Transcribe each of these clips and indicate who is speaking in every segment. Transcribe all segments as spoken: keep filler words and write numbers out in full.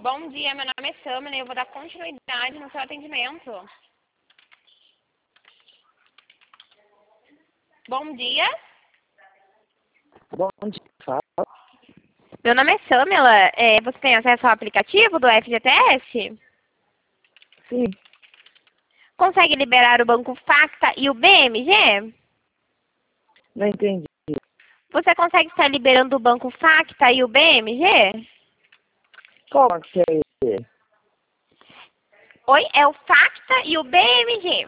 Speaker 1: Bom dia, meu nome é Samila e eu vou dar continuidade no seu atendimento. Bom dia.
Speaker 2: Bom dia, fala.
Speaker 1: Meu nome é Samila. É, você tem acesso ao aplicativo do F G T S?
Speaker 2: Sim,
Speaker 1: Consegue liberar o Banco Facta e o B M G?
Speaker 2: não entendi.
Speaker 1: Você consegue estar liberando o Banco Facta e o B M G?
Speaker 2: Como que é esse?
Speaker 1: Oi, é o Facta e o B M G.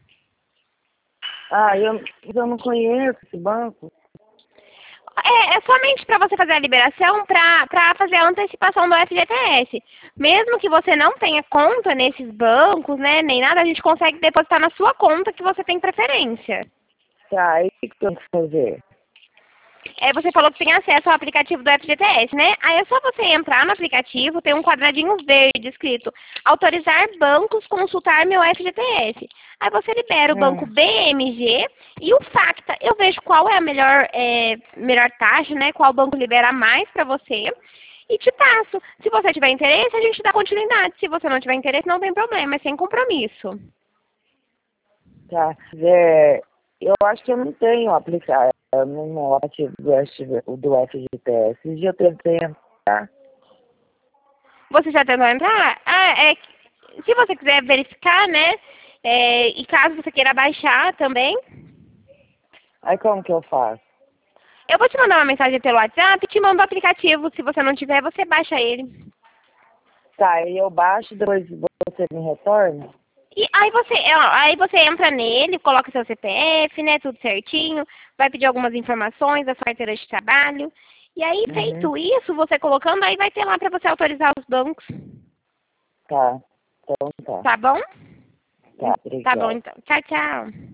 Speaker 2: Ah, eu, eu não conheço esse banco.
Speaker 1: É, é somente para você fazer a liberação para fazer a antecipação do F G T S. Mesmo que você não tenha conta nesses bancos, né, nem nada, a gente consegue depositar na sua conta que você tem preferência.
Speaker 2: Tá, aí o que que eu tenho que fazer?
Speaker 1: É, você falou que tem acesso ao aplicativo do F G T S, né? Aí é só você entrar no aplicativo, tem um quadradinho verde escrito autorizar bancos, consultar meu F G T S. Aí você libera o banco
Speaker 2: Hum,
Speaker 1: B M G e o Facta. Eu vejo qual é a melhor, é, melhor taxa, né? Qual banco libera mais para você e te passo. Se você tiver interesse, a gente dá continuidade. Se você não tiver interesse, não tem problema, é sem compromisso.
Speaker 2: tá. É, eu acho que eu não tenho aplicado no aplicativo do, F G do F G T S. Esse dia eu tentei entrar.
Speaker 1: Você já tentou entrar? Ah, é, que- se você quiser verificar, né? É, e caso você queira baixar também,
Speaker 2: Aí como que eu faço?
Speaker 1: eu vou te mandar uma mensagem pelo WhatsApp e te mando o aplicativo. Se você não tiver, você baixa ele.
Speaker 2: Tá, aí eu baixo, depois você me retorna?
Speaker 1: E aí você, é, ó, aí você entra nele, coloca seu C P F, né? Tudo certinho. Vai pedir algumas informações da sua carteira de trabalho. E aí,
Speaker 2: Uhum.
Speaker 1: feito isso, você colocando, aí vai ter lá para você autorizar os bancos.
Speaker 2: Tá, então tá.
Speaker 1: Tá bom?
Speaker 2: Tá,
Speaker 1: Tá bom,
Speaker 2: obrigado.
Speaker 1: então. Tchau, tchau.